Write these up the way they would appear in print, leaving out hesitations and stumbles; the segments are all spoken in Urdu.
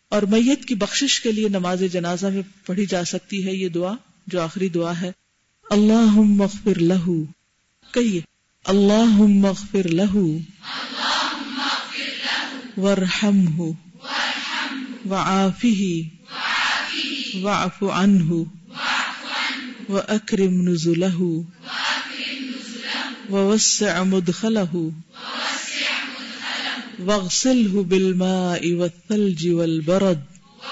اور میت کی بخشش کے لیے نماز جنازہ میں پڑھی جا سکتی ہے یہ دعا جو آخری دعا ہے، اللہم اغفر لہ، کہیے اللہم اغفر لہ وارحمہ وعافہ واعف عنہ واکرم نزلہ ووسع مدخلہ واغسلہ بالماء والثلج والبرد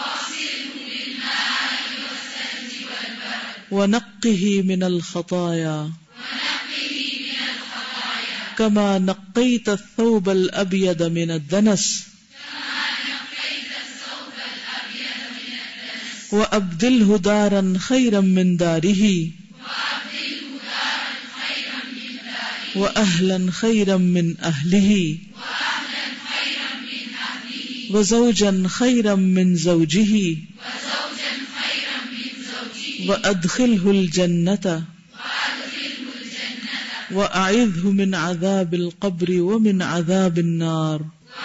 ونقہ من الخطایا كما نقيت الثوب الأبيض من الدنس وأبدله دارا خيرا من داره وأهلا خيرا من أهله وزوجا خيرا من زوجه وأدخله الجنة وأعذه من عذاب القبر ومن عذاب النار۔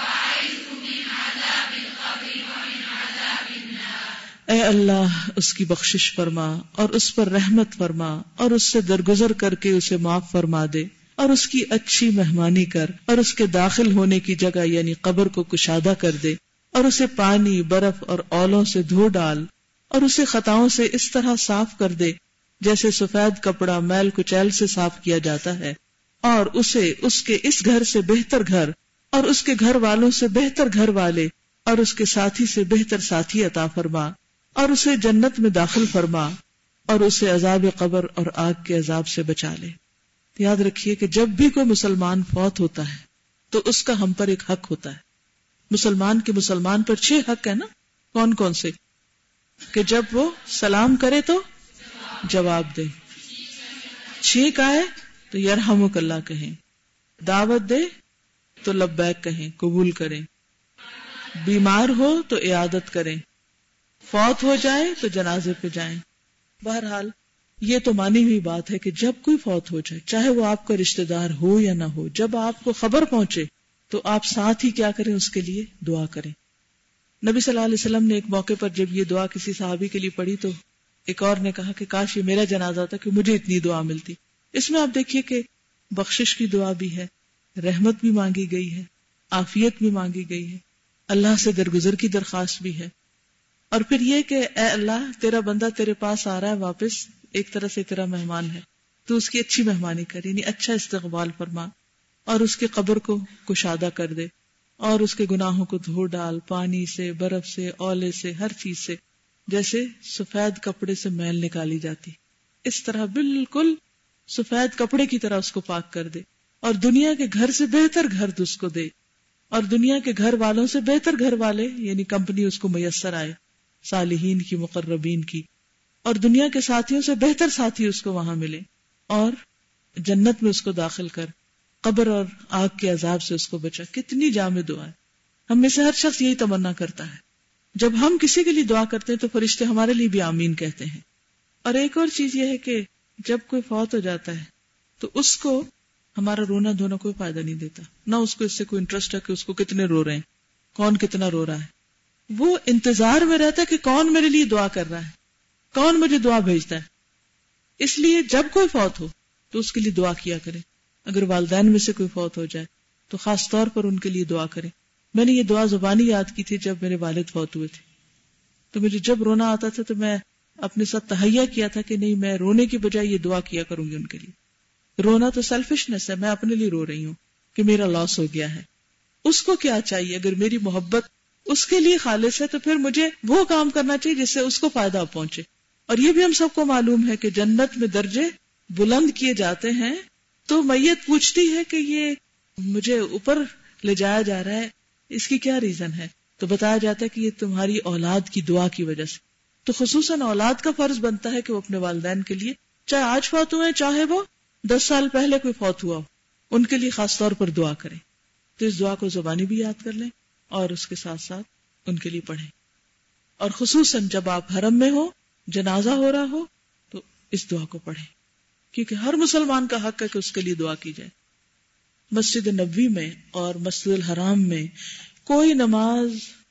اے اللہ اس کی بخشش فرما اور اس پر رحمت فرما اور اس سے درگزر کر کے اسے معاف فرما دے اور اس کی اچھی مہمانی کر اور اس کے داخل ہونے کی جگہ یعنی قبر کو کشادہ کر دے اور اسے پانی برف اور اولوں سے دھو ڈال اور اسے خطاؤں سے اس طرح صاف کر دے جیسے سفید کپڑا میل کچیل سے صاف کیا جاتا ہے، اور اسے اس کے اس گھر سے بہتر گھر اور اس کے گھر والوں سے بہتر گھر والے اور اس کے ساتھی سے بہتر ساتھی عطا فرما اور اسے جنت میں داخل فرما اور اسے عذاب قبر اور آگ کے عذاب سے بچا لے۔ یاد رکھیے کہ جب بھی کوئی مسلمان فوت ہوتا ہے تو اس کا ہم پر ایک حق ہوتا ہے۔ مسلمان کے مسلمان پر 6 حق ہے نا، کون کون سے؟ کہ جب وہ سلام کرے تو جواب دے، چھینک آئے تو یرحمک اللہ کہیں، دعوت دے تو لبیک کہیں، قبول کریں، بیمار ہو تو عیادت کریں، فوت ہو جائے تو جنازے پہ جائیں۔ بہرحال یہ تو مانی ہوئی بات ہے کہ جب کوئی فوت ہو جائے، چاہے وہ آپ کا رشتہ دار ہو یا نہ ہو، جب آپ کو خبر پہنچے تو آپ ساتھ ہی کیا کریں، اس کے لیے دعا کریں۔ نبی صلی اللہ علیہ وسلم نے ایک موقع پر جب یہ دعا کسی صحابی کے لیے پڑھی تو ایک اور نے کہا کہ کاش یہ میرا جنازہ ہوتا کہ مجھے اتنی دعا ملتی۔ اس میں آپ دیکھیے کہ بخشش کی دعا بھی ہے، رحمت بھی مانگی گئی ہے، عافیت بھی مانگی گئی ہے، اللہ سے درگزر کی درخواست بھی ہے، اور پھر یہ کہ اے اللہ تیرا بندہ تیرے پاس آ رہا ہے واپس، ایک طرح سے تیرا مہمان ہے، تو اس کی اچھی مہمانی کر، یعنی اچھا استقبال فرما اور اس کی قبر کو کشادہ کر دے اور اس کے گناہوں کو دھو ڈال، پانی سے، برف سے، اولے سے، ہر چیز سے، جیسے سفید کپڑے سے میل نکالی جاتی، اس طرح بالکل سفید کپڑے کی طرح اس کو پاک کر دے اور دنیا کے گھر سے بہتر گھر اس کو دے اور دنیا کے گھر والوں سے بہتر گھر والے یعنی کمپنی اس کو میسر آئے، صالحین کی، مقربین کی، اور دنیا کے ساتھیوں سے بہتر ساتھی اس کو وہاں ملے اور جنت میں اس کو داخل کر، قبر اور آگ کے عذاب سے اس کو بچا۔ کتنی جامع دعا ہے، ہم میں سے ہر شخص یہی تمنا کرتا ہے۔ جب ہم کسی کے لیے دعا کرتے ہیں تو فرشتے ہمارے لیے بھی آمین کہتے ہیں۔ اور ایک اور چیز یہ ہے کہ جب کوئی فوت ہو جاتا ہے تو اس کو ہمارا رونا دھونا کوئی فائدہ نہیں دیتا، نہ اس کو اس سے کوئی انٹرسٹ ہے کہ اس کو کتنے رو رہے ہیں، کون کتنا رو رہا ہے۔ وہ انتظار میں رہتا ہے کہ کون میرے لیے دعا کر رہا ہے، کون مجھے دعا بھیجتا ہے۔ اس لیے جب کوئی فوت ہو تو اس کے لیے دعا کیا کرے۔ اگر والدین میں سے کوئی فوت ہو جائے تو خاص طور پر ان کے لیے دعا کریں۔ میں نے یہ دعا زبانی یاد کی تھی جب میرے والد فوت ہوئے تھے، تو مجھے جب رونا آتا تھا تو میں اپنے ساتھ تہیہ کیا تھا کہ نہیں، میں رونے کی بجائے یہ دعا کیا کروں گی ان کے لیے۔ رونا تو سیلفشنس ہے، میں اپنے لیے رو رہی ہوں کہ میرا لاس ہو گیا ہے۔ اس کو کیا چاہیے؟ اگر میری محبت اس کے لیے خالص ہے تو پھر مجھے وہ کام کرنا چاہیے جس سے اس کو فائدہ پہنچے۔ اور یہ بھی ہم سب کو معلوم ہے کہ جنت میں درجے بلند کیے جاتے ہیں، تو میت پوچھتی ہے کہ یہ مجھے اوپر لے جایا جا رہا ہے، اس کی کیا ریزن ہے؟ تو بتایا جاتا ہے کہ یہ تمہاری اولاد کی دعا کی وجہ سے۔ تو خصوصاً اولاد کا فرض بنتا ہے کہ وہ اپنے والدین کے لیے، چاہے آج فوت ہوئے چاہے وہ 10 سال پہلے کوئی فوت ہوا ہو، ان کے لیے خاص طور پر دعا کریں۔ تو اس دعا کو زبانی بھی یاد کر لیں اور اس کے ساتھ ساتھ ان کے لیے پڑھیں، اور خصوصاً جب آپ حرم میں ہو، جنازہ ہو رہا ہو، تو اس دعا کو پڑھیں، کیونکہ ہر مسلمان کا حق ہے کہ اس کے لیے دعا کی جائے۔ مسجد نبوی میں اور مسجد الحرام میں کوئی نماز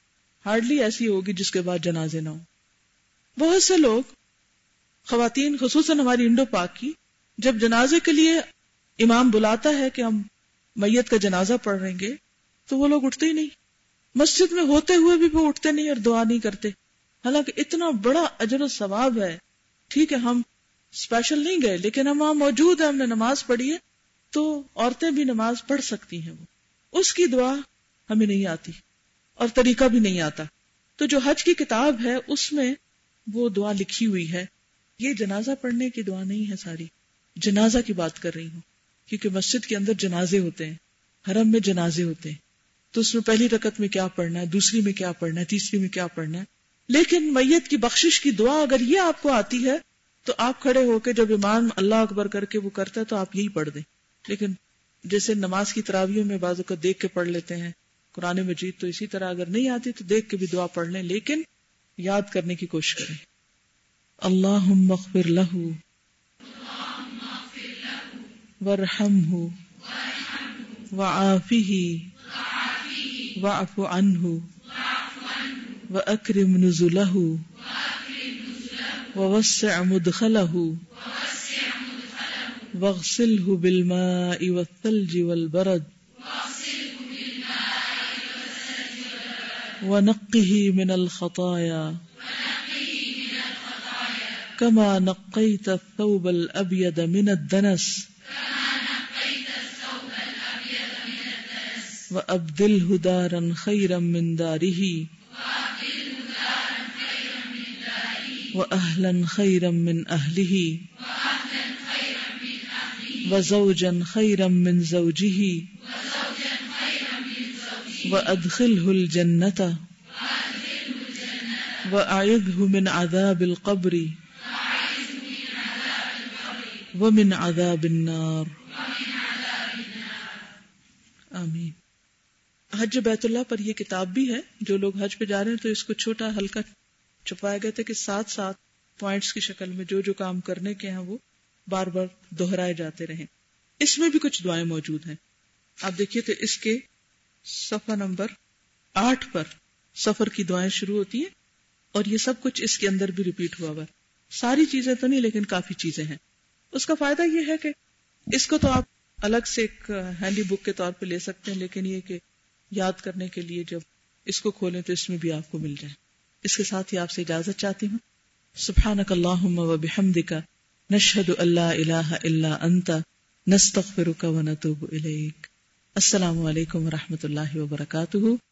ہارڈلی ایسی ہوگی جس کے بعد جنازے نہ ہو. بہت سے لوگ، خواتین خصوصاً ہماری انڈو پاک کی، جب جنازے کے لیے امام بلاتا ہے کہ ہم میت کا جنازہ پڑھ رہیں گے تو وہ لوگ اٹھتے ہی نہیں. مسجد میں ہوتے ہوئے بھی وہ اٹھتے نہیں اور دعا نہیں کرتے، حالانکہ اتنا بڑا اجر و ثواب ہے. ٹھیک ہے ہم اسپیشل نہیں گئے لیکن ہم وہاں موجود ہیں، ہم نے نماز پڑھی ہے، تو عورتیں بھی نماز پڑھ سکتی ہیں. وہ اس کی دعا ہمیں نہیں آتی اور طریقہ بھی نہیں آتا. تو جو حج کی کتاب ہے اس میں وہ دعا لکھی ہوئی ہے. یہ جنازہ پڑھنے کی دعا نہیں ہے، ساری جنازہ کی بات کر رہی ہوں، کیونکہ مسجد کے اندر جنازے ہوتے ہیں، حرم میں جنازے ہوتے ہیں، تو اس میں پہلی رکعت میں کیا پڑھنا ہے، دوسری میں کیا پڑھنا ہے، تیسری میں کیا پڑھنا ہے. لیکن میت کی بخشش کی دعا اگر یہ آپ کو آتی ہے تو آپ کھڑے ہو کے جب امام اللہ اکبر کر کے وہ کرتا ہے تو آپ یہی پڑھ دیں. لیکن جیسے نماز کی تراویح میں بعض اوقات دیکھ کے پڑھ لیتے ہیں قرآن مجید، تو اسی طرح اگر نہیں آتی تو دیکھ کے بھی دعا پڑھ لیں، لیکن یاد کرنے کی کوشش کریں. اللہم اغفر لہ وارحمہ وعافہ واعف عنہ واکرم نزلہ ووسع مدخلہ واغسلہ بالماء والثلج والبرد ونقہ من الخطایا كما نقيت الثوب الأبيض من الدنس وأبدله دارا خيرا من داره وأهلا خيرا من أهله وزوجا خيرا من زوجه وأدخله الجنة وأعذه من عذاب القبر ومن عذاب النار. آمین. حج بیت اللہ پر یہ کتاب بھی ہے. جو لوگ حج پہ جا رہے ہیں تو اس کو چھوٹا ہلکا چھپایا گیا تھا کہ 7 پوائنٹس کی شکل میں جو جو کام کرنے کے ہیں وہ بار بار دہرائے جاتے رہیں. اس میں بھی کچھ دعائیں موجود ہیں. آپ دیکھیے تو اس کے صفحہ نمبر 8 پر سفر کی دعائیں شروع ہوتی ہیں اور یہ سب کچھ اس کے اندر بھی ریپیٹ ہوا ہوا. ساری چیزیں تو نہیں لیکن کافی چیزیں ہیں. اس کا فائدہ یہ ہے کہ اس کو تو آپ الگ سے ایک ہینڈی بک کے طور پہ لے سکتے ہیں، لیکن یہ کہ یاد کرنے کے لیے جب اس کو کھولیں تو اس میں بھی آپ کو مل جائے. اس کے ساتھ ہی آپ سے اجازت چاہتی ہوں. سبحانک اللہم و بحمدک نشہد ان لا الہ الا انت نستغفرک و نتوب الیک. السلام علیکم و رحمۃ اللہ وبرکاتہ.